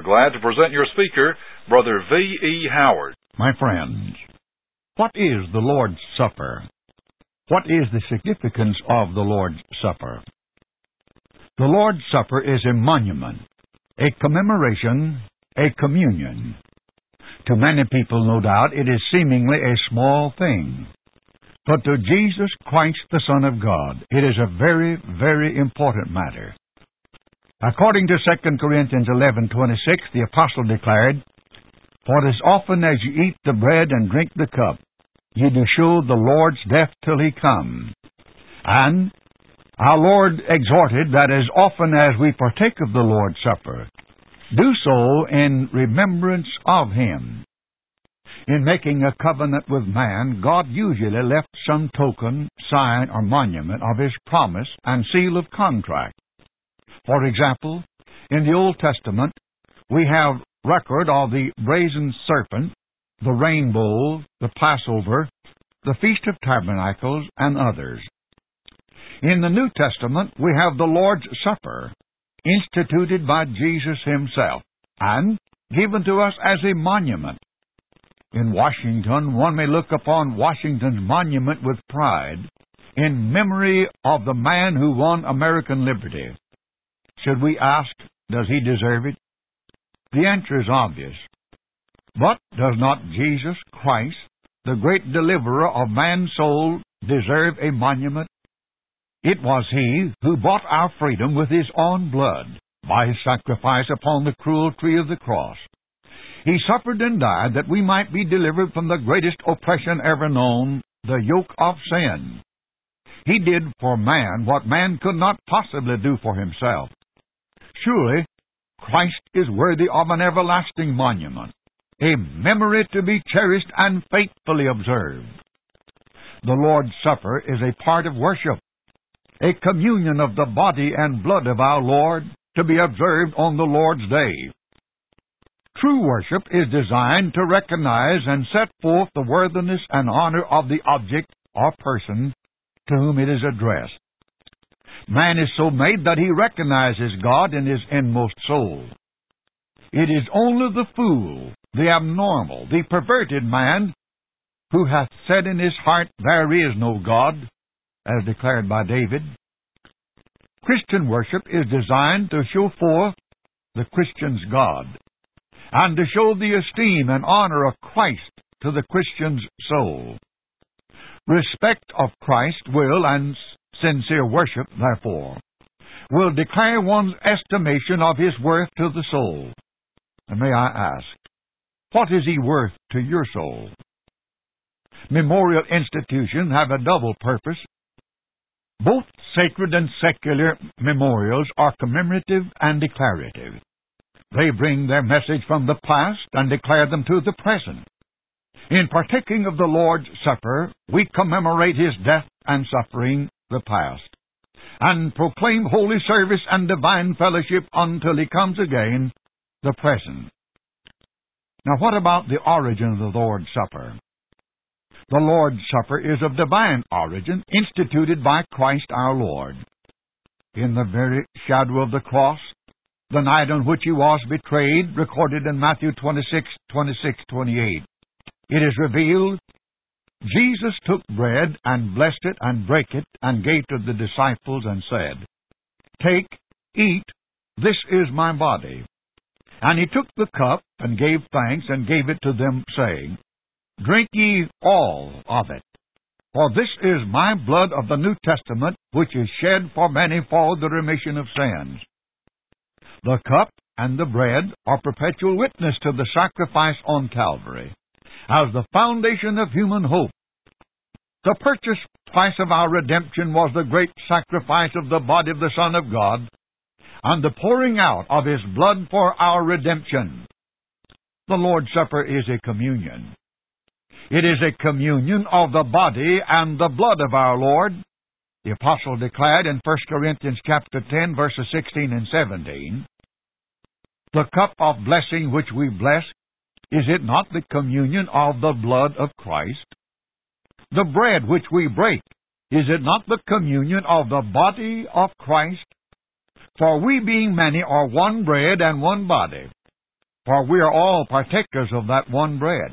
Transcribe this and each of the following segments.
We're glad to present your speaker, Brother V.E. Howard. My friends, what is the Lord's Supper? What is the significance of the Lord's Supper? The Lord's Supper is a monument, a commemoration, a communion. To many people, no doubt, it is seemingly a small thing. But to Jesus Christ, the Son of God, it is a very, very important matter. According to 2 Corinthians 11:26, the Apostle declared, "For as often as ye eat the bread and drink the cup, ye do show the Lord's death till he come." And our Lord exhorted that as often as we partake of the Lord's Supper, do so in remembrance of him. In making a covenant with man, God usually left some token, sign, or monument of his promise and seal of contract. For example, in the Old Testament, we have record of the brazen serpent, the rainbow, the Passover, the Feast of Tabernacles, and others. In the New Testament, we have the Lord's Supper, instituted by Jesus himself, and given to us as a monument. In Washington, one may look upon Washington's monument with pride, in memory of the man who won American liberty. Should we ask, does he deserve it? The answer is obvious. But does not Jesus Christ, the great deliverer of man's soul, deserve a monument? It was he who bought our freedom with his own blood, by his sacrifice upon the cruel tree of the cross. He suffered and died that we might be delivered from the greatest oppression ever known, the yoke of sin. He did for man what man could not possibly do for himself. Surely, Christ is worthy of an everlasting monument, a memory to be cherished and faithfully observed. The Lord's Supper is a part of worship, a communion of the body and blood of our Lord, to be observed on the Lord's day. True worship is designed to recognize and set forth the worthiness and honor of the object or person to whom it is addressed. Man is so made that he recognizes God in his inmost soul. It is only the fool, the abnormal, the perverted man, who hath said in his heart, "There is no God," as declared by David. Christian worship is designed to show forth the Christian's God, and to show the esteem and honor of Christ to the Christian's soul. Respect of Christ will, and sincere worship, therefore, will declare one's estimation of his worth to the soul. And may I ask, what is he worth to your soul? Memorial institutions have a double purpose. Both sacred and secular memorials are commemorative and declarative. They bring their message from the past and declare them to the present. In partaking of the Lord's Supper, we commemorate his death and suffering, the past, and proclaim holy service and divine fellowship until he comes again, the present. Now, what about the origin of the Lord's Supper? The Lord's Supper is of divine origin, instituted by Christ our Lord. In the very shadow of the cross, the night on which he was betrayed, recorded in Matthew 26:26-28, it is revealed, Jesus took bread and blessed it and brake it and gave to the disciples and said, "Take, eat, this is my body." And he took the cup and gave thanks and gave it to them, saying, "Drink ye all of it, for this is my blood of the New Testament, which is shed for many for the remission of sins." The cup and the bread are perpetual witness to the sacrifice on Calvary, as the foundation of human hope. The purchase price of our redemption was the great sacrifice of the body of the Son of God, and the pouring out of his blood for our redemption. The Lord's Supper is a communion. It is a communion of the body and the blood of our Lord. The Apostle declared in 1 Corinthians chapter 10, verses 16 and 17, "The cup of blessing which we bless, is it not the communion of the blood of Christ? The bread which we break, is it not the communion of the body of Christ? For we being many are one bread and one body, for we are all partakers of that one bread.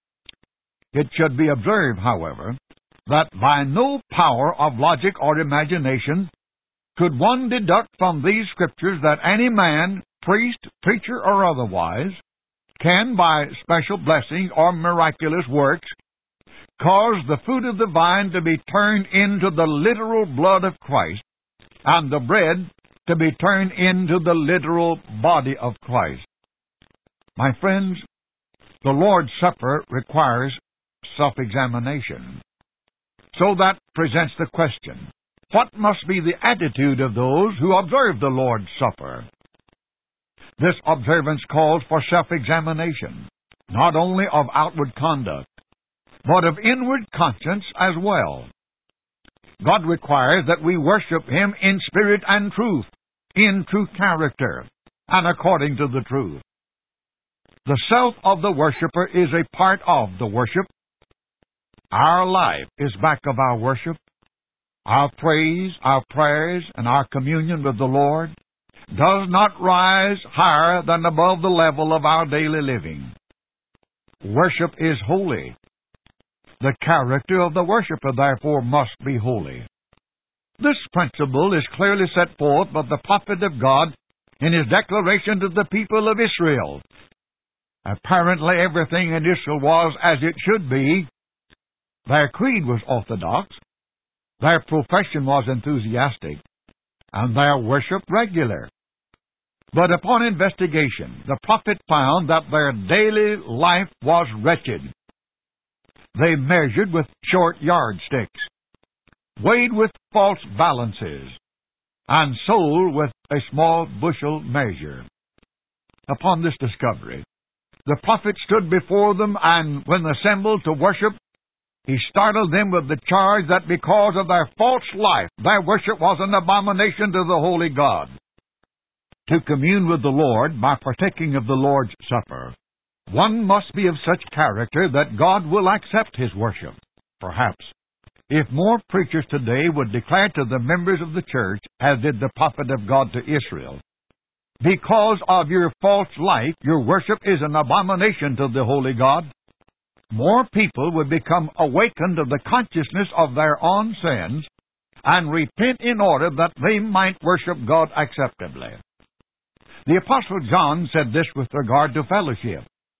It should be observed, however, that by no power of logic or imagination could one deduct from these Scriptures that any man, priest, preacher, or otherwise, can, by special blessing or miraculous works, cause the fruit of the vine to be turned into the literal blood of Christ, and the bread to be turned into the literal body of Christ. My friends, the Lord's Supper requires self-examination. So that presents the question, what must be the attitude of those who observe the Lord's Supper? This observance calls for self-examination, not only of outward conduct, but of inward conscience as well. God requires that we worship Him in spirit and truth, in true character, and according to the truth. The self of the worshiper is a part of the worship. Our life is back of our worship. Our praise, our prayers, and our communion with the Lord does not rise higher than above the level of our daily living. Worship is holy. The character of the worshiper, therefore, must be holy. This principle is clearly set forth by the prophet of God in his declaration to the people of Israel. Apparently everything in Israel was as it should be. Their creed was orthodox, their profession was enthusiastic, and their worship regular. But upon investigation, the prophet found that their daily life was wretched. They measured with short yardsticks, weighed with false balances, and sold with a small bushel measure. Upon this discovery, the prophet stood before them, and when assembled to worship, he startled them with the charge that because of their false life, their worship was an abomination to the holy God. To commune with the Lord by partaking of the Lord's Supper, one must be of such character that God will accept his worship. Perhaps, if more preachers today would declare to the members of the church, as did the prophet of God to Israel, because of your false life, your worship is an abomination to the holy God, more people would become awakened to the consciousness of their own sins and repent in order that they might worship God acceptably. The Apostle John said this with regard to fellowship.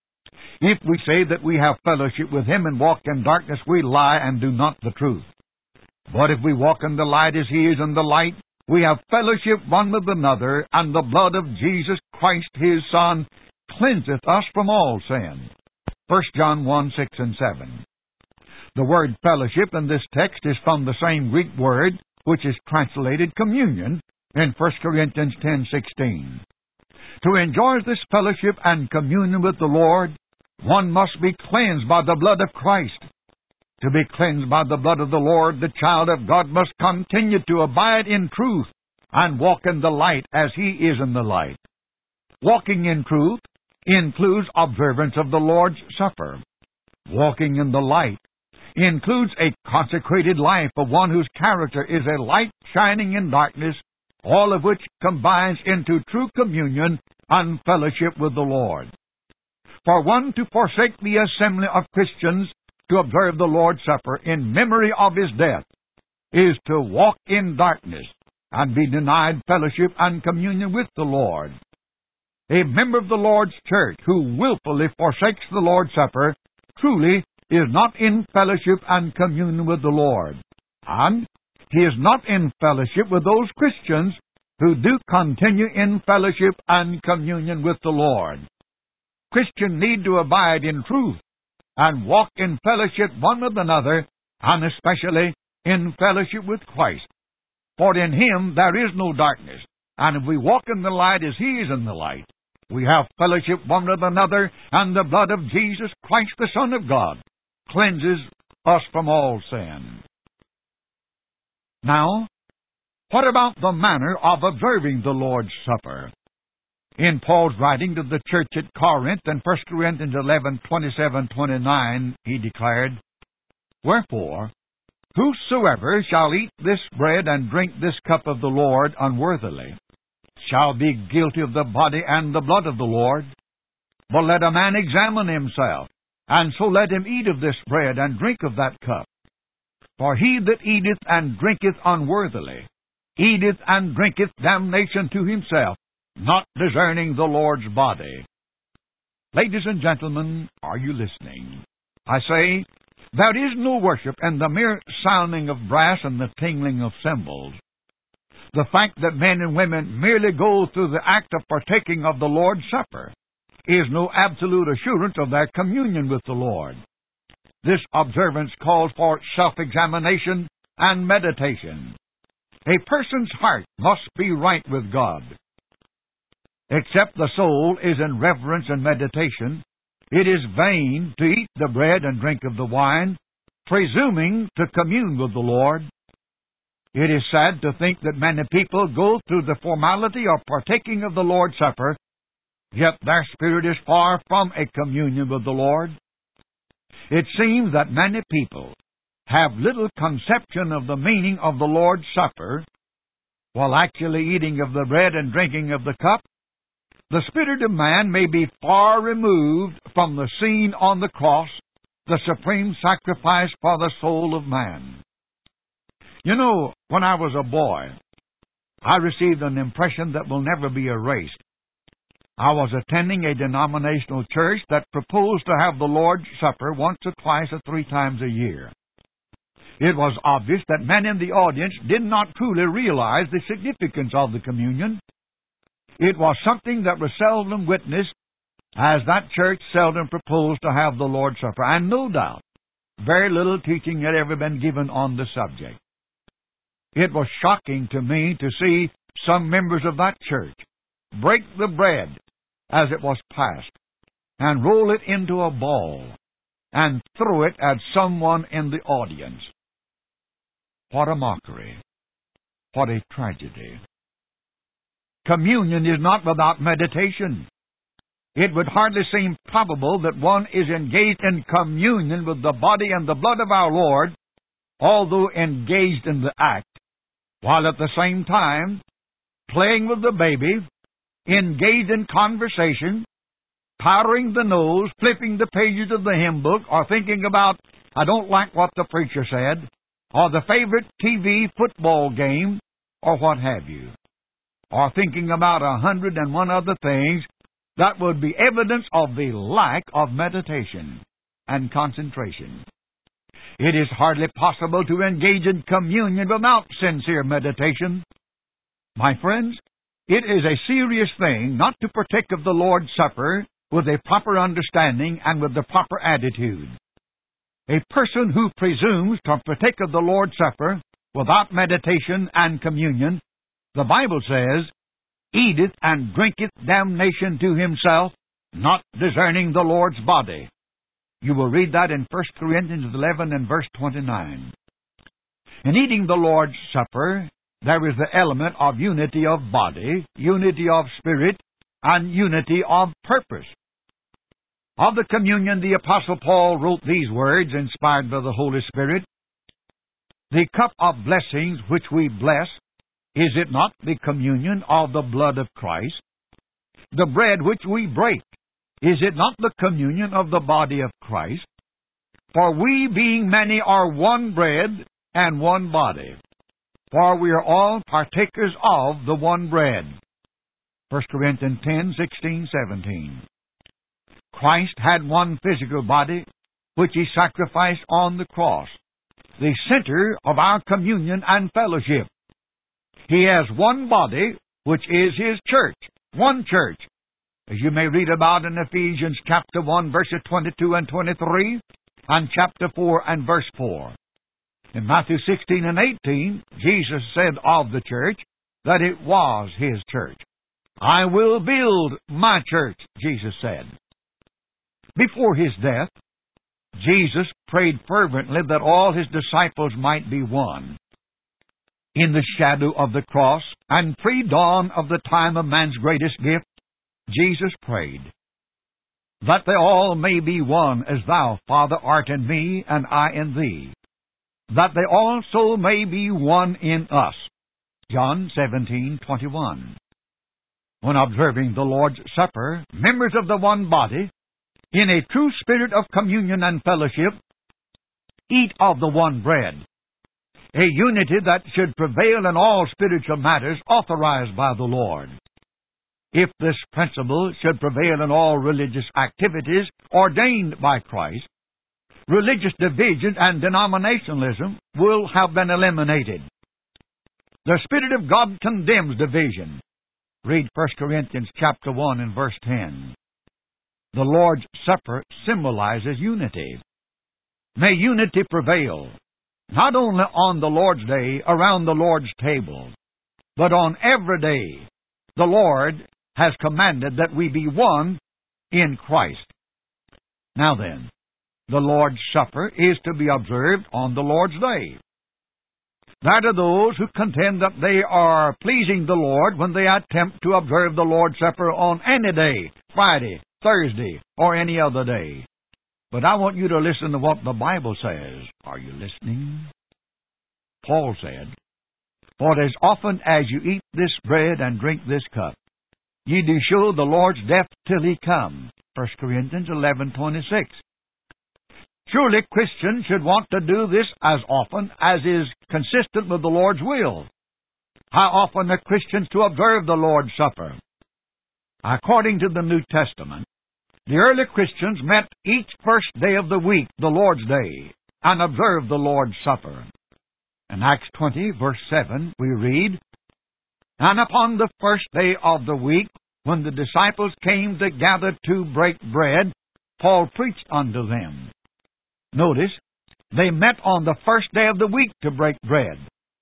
If we say that we have fellowship with Him and walk in darkness, we lie and do not the truth. But if we walk in the light as He is in the light, we have fellowship one with another, and the blood of Jesus Christ, His Son, cleanseth us from all sin. 1 John 1, 6 and 7. The word fellowship in this text is from the same Greek word which is translated communion in 1 Corinthians 10:16. To enjoy this fellowship and communion with the Lord, one must be cleansed by the blood of Christ. To be cleansed by the blood of the Lord, the child of God must continue to abide in truth and walk in the light as He is in the light. Walking in truth includes observance of the Lord's Supper. Walking in the light includes a consecrated life of one whose character is a light shining in darkness, all of which combines into true communion and fellowship with the Lord. For one to forsake the assembly of Christians to observe the Lord's Supper in memory of His death is to walk in darkness and be denied fellowship and communion with the Lord. A member of the Lord's church who willfully forsakes the Lord's Supper truly is not in fellowship and communion with the Lord. And he is not in fellowship with those Christians who do continue in fellowship and communion with the Lord. Christians need to abide in truth and walk in fellowship one with another, and especially in fellowship with Christ. For in Him there is no darkness, and if we walk in the light as He is in the light, we have fellowship one with another, and the blood of Jesus Christ, the Son of God, cleanses us from all sin. Now, what about the manner of observing the Lord's Supper? In Paul's writing to the church at Corinth in 1 Corinthians 11:27-29, he declared, Wherefore, whosoever shall eat this bread and drink this cup of the Lord unworthily shall be guilty of the body and the blood of the Lord. But let a man examine himself, and so let him eat of this bread and drink of that cup. For he that eateth and drinketh unworthily eateth and drinketh damnation to himself, not discerning the Lord's body. Ladies and gentlemen, are you listening? I say, there is no worship in the mere sounding of brass and the tingling of cymbals. The fact that men and women merely go through the act of partaking of the Lord's Supper is no absolute assurance of their communion with the Lord. This observance calls for self-examination and meditation. A person's heart must be right with God. Except the soul is in reverence and meditation, it is vain to eat the bread and drink of the wine, presuming to commune with the Lord. It is sad to think that many people go through the formality of partaking of the Lord's Supper, yet their spirit is far from a communion with the Lord. It seems that many people have little conception of the meaning of the Lord's Supper. While actually eating of the bread and drinking of the cup, the spirit of man may be far removed from the scene on the cross, the supreme sacrifice for the soul of man. You know, when I was a boy, I received an impression that will never be erased. I was attending a denominational church that proposed to have the Lord's Supper once or twice or 3 times a year. It was obvious that men in the audience did not truly realize the significance of the communion. It was something that was seldom witnessed, as that church seldom proposed to have the Lord's Supper, and no doubt very little teaching had ever been given on the subject. It was shocking to me to see some members of that church break the bread as it was passed, and roll it into a ball, and throw it at someone in the audience. What a mockery! What a tragedy! Communion is not without meditation. It would hardly seem probable that one is engaged in communion with the body and the blood of our Lord, although engaged in the act, while at the same time playing with the baby, engaged in conversation, powdering the nose, flipping the pages of the hymn book, or thinking about, I don't like what the preacher said, or the favorite TV football game, or what have you, or thinking about 101 other things that would be evidence of the lack of meditation and concentration. It is hardly possible to engage in communion without sincere meditation. My friends, it is a serious thing not to partake of the Lord's Supper with a proper understanding and with the proper attitude. A person who presumes to partake of the Lord's Supper without meditation and communion, the Bible says, eateth and drinketh damnation to himself, not discerning the Lord's body. You will read that in 1 Corinthians 11 and verse 29. In eating the Lord's Supper, there is the element of unity of body, unity of spirit, and unity of purpose. Of the communion, the Apostle Paul wrote these words, inspired by the Holy Spirit. The cup of blessings which we bless, is it not the communion of the blood of Christ? The bread which we break, is it not the communion of the body of Christ? For we, being many, are one bread and one body. For we are all partakers of the one bread. 1 Corinthians 10, 16, 17. Christ had one physical body, which He sacrificed on the cross, the center of our communion and fellowship. He has one body, which is His church, one church, as you may read about in Ephesians chapter 1, verses 22 and 23, and chapter 4 and verse 4. In Matthew 16 and 18, Jesus said of the church that it was His church. I will build my church, Jesus said. Before His death, Jesus prayed fervently that all His disciples might be one. In the shadow of the cross and pre-dawn of the time of man's greatest gift, Jesus prayed, that they all may be one as Thou, Father, art in me, and I in Thee, that they also may be one in us. John 17:21. when observing the Lord's Supper, members of the one body, in a true spirit of communion and fellowship, eat of the one bread, a unity that should prevail in all spiritual matters authorized by the Lord. If this principle should prevail in all religious activities ordained by Christ, religious division and denominationalism will have been eliminated. The Spirit of God condemns division. Read 1 Corinthians chapter 1 and verse 10. The Lord's Supper symbolizes unity. May unity prevail, not only on the Lord's Day around the Lord's table, but on every day. The Lord has commanded that we be one in Christ. Now then, the Lord's Supper is to be observed on the Lord's Day. That are those who contend that they are pleasing the Lord when they attempt to observe the Lord's Supper on any day, Friday, Thursday, or any other day. But I want you to listen to what the Bible says. Are you listening? Paul said, "For as often as you eat this bread and drink this cup, ye do show the Lord's death till he come." 1 Corinthians 11:26. Surely Christians should want to do this as often as is consistent with the Lord's will. How often are Christians to observe the Lord's Supper? According to the New Testament, the early Christians met each first day of the week, the Lord's Day, and observed the Lord's Supper. In Acts 20, verse 7, we read, "And upon the first day of the week, when the disciples came together to break bread, Paul preached unto them." Notice, they met on the first day of the week to break bread.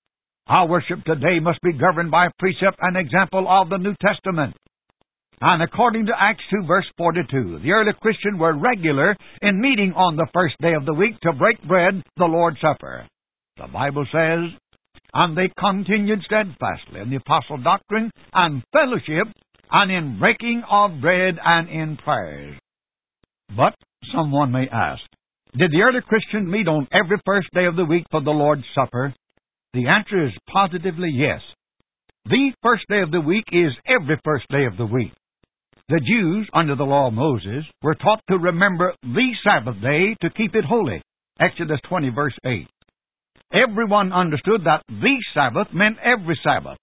Our worship today must be governed by precept and example of the New Testament. And according to Acts 2, verse 42, the early Christians were regular in meeting on the first day of the week to break bread, the Lord's Supper. The Bible says, "And they continued steadfastly in the apostle doctrine and fellowship, and in breaking of bread and in prayers." But someone may ask, did the early Christians meet on every first day of the week for the Lord's Supper? The answer is positively yes. The first day of the week is every first day of the week. The Jews, under the law of Moses, were taught to remember the Sabbath day to keep it holy. Exodus 20, verse 8. Everyone understood that the Sabbath meant every Sabbath.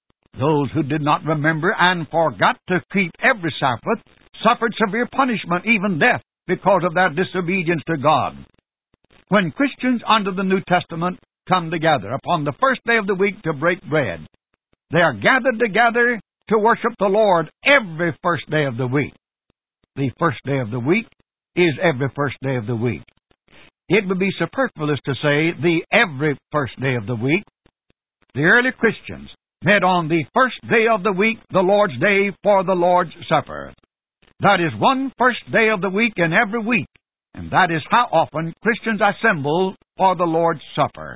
Those who did not remember and forgot to keep every Sabbath suffered severe punishment, even death, because of their disobedience to God. When Christians under the New Testament come together upon the first day of the week to break bread, they are gathered together to worship the Lord every first day of the week. The first day of the week is every first day of the week. It would be superfluous to say the every first day of the week. The early Christians met on the first day of the week, the Lord's Day, for the Lord's Supper. That is one first day of the week in every week, and that is how often Christians assemble for the Lord's Supper.